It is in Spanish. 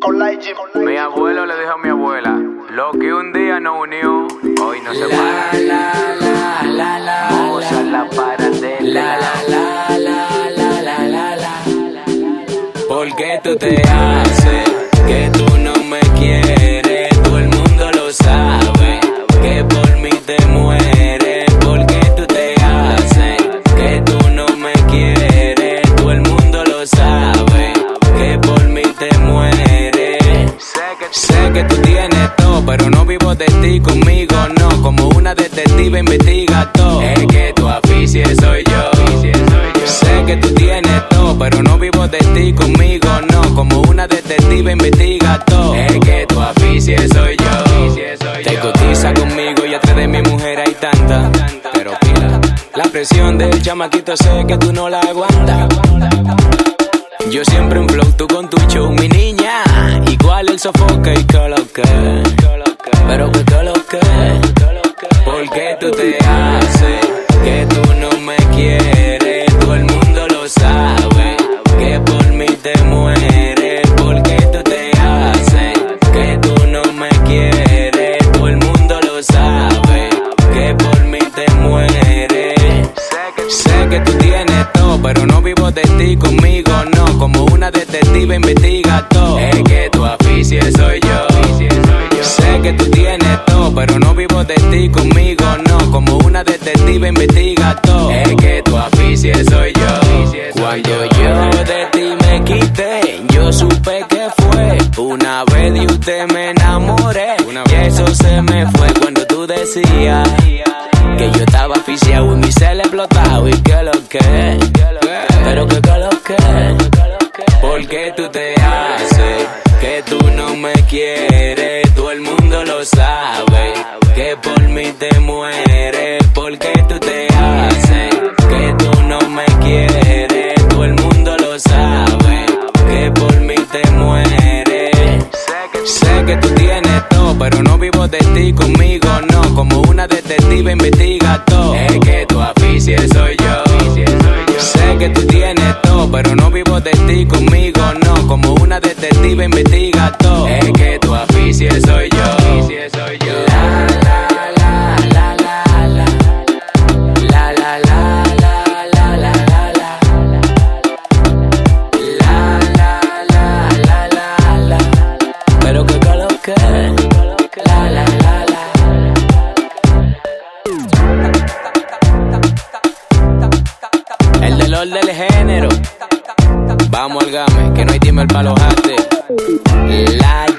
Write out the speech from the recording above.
Mi abuelo le dijo a mi abuela: lo que un día nos unió, hoy no se para. Moza la paradela. ¿Por qué tú te haces que tú no me quieres? Todo el mundo lo sabe, que por mí te mueres. ¿Por qué tú te haces que tú no me quieres? Todo el mundo lo sabe, que por mí te mueres. Sé que tú tienes todo, pero no vivo de ti, conmigo no. Como una detective investiga todo. Es que tu afición soy yo. Sé que tú tienes todo, pero no vivo de ti, conmigo no. Como una detective investiga todo. Es que tu afición soy yo. Te cotiza conmigo y atrás de mi mujer hay tanta. Pero mira, la presión del chamaquito sé que tú no la aguantas. Yo siempre en flow, tú con tu show, mi niña. Igual el sofoque y que lo que. Pero que lo que. ¿Por qué tú te haces que tú no me quieres? Todo el mundo lo sabe, que por mí te mueres. ¿Por qué tú te haces que tú no me quieres? Todo el mundo lo sabe, que por mí te mueres. Sé que tú tienes todo, pero no vivo de ti, conmigo no. Como una detective investiga todo. Es que tu afición soy yo. Sé que tú tienes todo, pero no vivo de ti, conmigo no. Como una detective investiga todo. Es que tu afición soy yo. Cuando yo de ti me quité, yo supe que fue una vez de usted me enamoré. Y eso se me fue cuando tú decías que yo estaba asfixiado y mi cel explotado. Y que lo que, pero que lo que. ¿Por qué tú te haces que tú no me quieres? Todo el mundo lo sabe, que por mí te mueres. ¿Por qué tú te haces que tú no me quieres? Todo el mundo lo sabe, que por mí te mueres. Sé que tú tienes todo, pero no vivo de ti, conmigo no. Como una detective investiga todo. Es que tu afición soy yo. Sé que tú tienes todo, pero no vivo de ti, conmigo no. Como una detective investiga todo. Es que tu afición soy yo. Pero que lo que. El dolor del género. Vamos al game, que no hay tiempo para los artes.